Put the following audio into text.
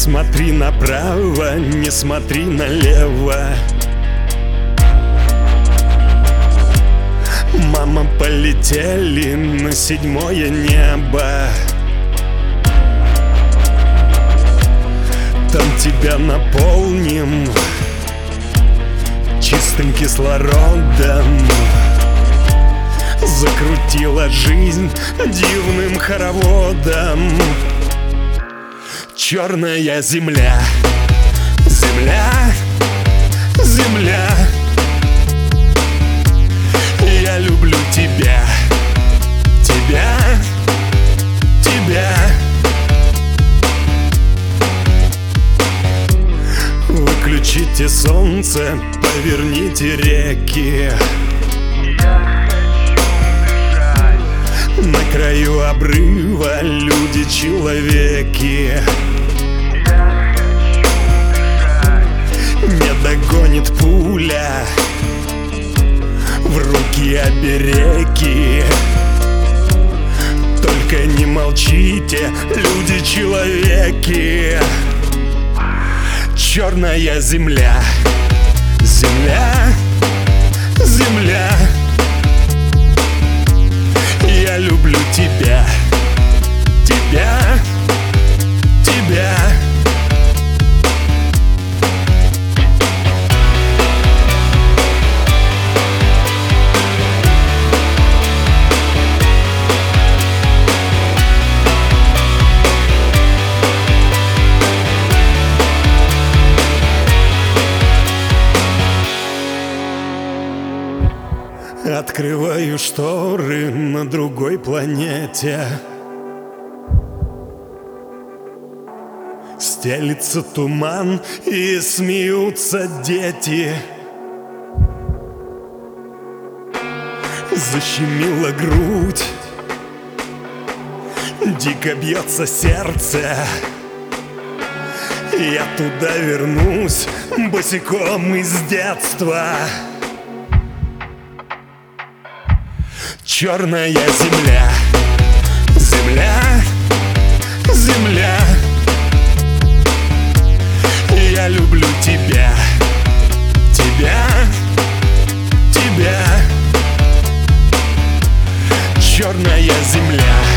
смотри направо, не смотри налево. Мама, полетели на 7-е небо. Там тебя наполним чистым кислородом. Закрутила жизнь дивным хороводом. Черная земля, земля, земля. Я люблю тебя, тебя, тебя. Выключите солнце, поверните реки. На краю обрыва люди-человеки. Не догонит пуля в руки обереги. Только не молчите, люди-человеки. Черная земля, земля, земля. Я люблю тебя, тебя, тебя. Открываю шторы на другой планете. Стелится туман и смеются дети. Защемила грудь, дико бьется сердце. Я туда вернусь босиком из детства. Черная земля, земля, земля. Я люблю тебя, тебя, тебя. Черная земля.